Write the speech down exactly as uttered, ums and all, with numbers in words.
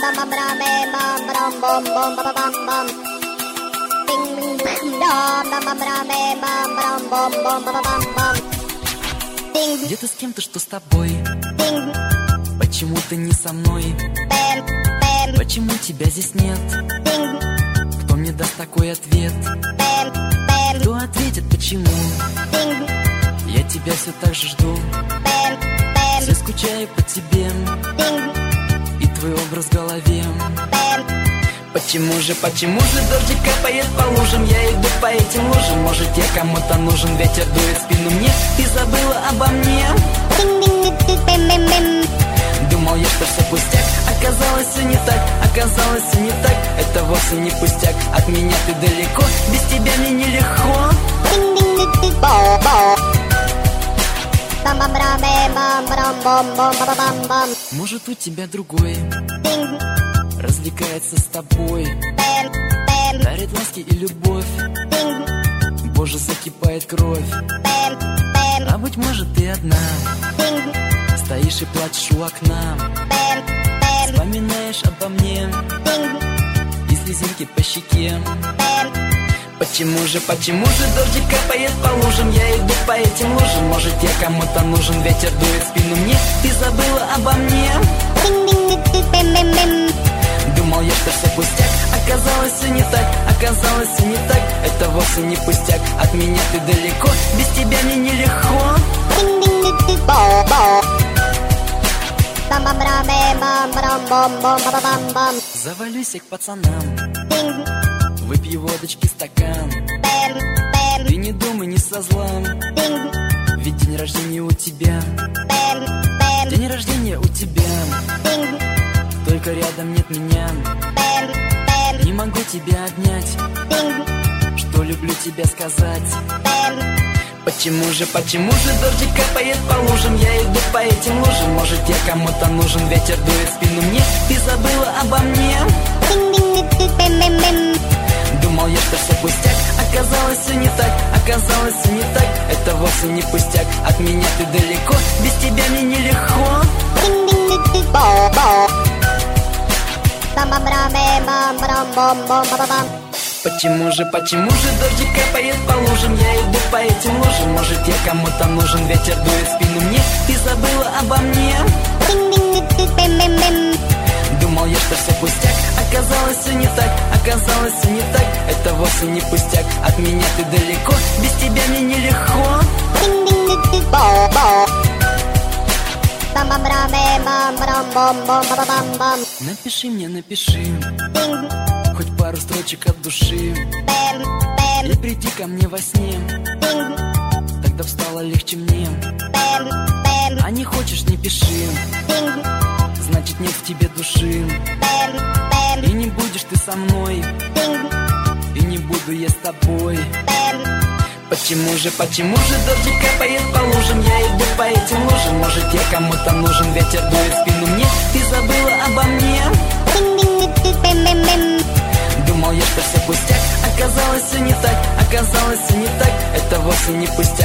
Где-то с кем-то, что с тобой? Почему ты не со мной? Почему тебя здесь нет? Кто мне даст такой ответ? Кто ответит почему? Я тебя все так же жду. Все скучаю по тебе и твой образ в голове. Почему же, почему же дождик капает по лужам? Я иду по этим лужам. Может, я кому-то нужен, ветер дует в спину мне. Ты забыла обо мне? Думал я, что все пустяк. Оказалось, все не так, оказалось, все не так. Это вовсе не пустяк, от меня ты далеко. Без тебя мне нелегко. Может, у тебя другой развлекается с тобой, дарит ласки и любовь. Боже, закипает кровь. А быть может, ты одна стоишь и плачешь у окна, вспоминаешь обо мне и слезинки по щеке. Почему же, почему же дождик капает по лужам? Я иду по этим лужам. Может, я кому-то нужен, ветер дует в спину мне. Ты забыла обо мне? Думал я, что все пустяк. Оказалось, все не так, оказалось, все не так. Это вовсе не пустяк, от меня ты далеко. Без тебя мне нелегко. Завалюсь я к пацанам, выпью водочки стакан. Ты не думай, не со зла, ведь день рождения у тебя. День рождения у тебя, только рядом нет меня. Не могу тебя обнять, что люблю тебя сказать. Почему же, почему же дождик капает по лужам? Я иду по этим лужам. Может, я кому-то нужен, ветер дует в спину мне. Ты забыла обо мне? Думал я, что все пустяк. Оказалось, все не так, оказалось, все не так. Это вовсе не пустяк, от меня ты далеко. Без тебя мне нелегко. Почему же, почему же дождик капает по лужам? Я иду по этим лужам. Может, я кому-то нужен, ветер дует в спину мне. Ты забыла обо мне? Думал я, что все пустяк. Оказалось, все не так, оказалось, все не так. Это вовсе не пустяк, от меня ты далеко. Без тебя мне нелегко. Напиши мне, напиши хоть пару строчек от души. И приди ко мне во сне, тогда встало легче мне. А не хочешь, не пиши, значит нет в тебе души. И не будешь ты со мной, и не буду я с тобой. Почему же, почему же дождик капает по лужам? Я иду по этим лужам. Может, я кому-то нужен, ветер дует в спину мне. Ты забыла обо мне? Думал я, что все пустяк. Оказалось, все не так, оказалось, все не так. Это вовсе не пустяк,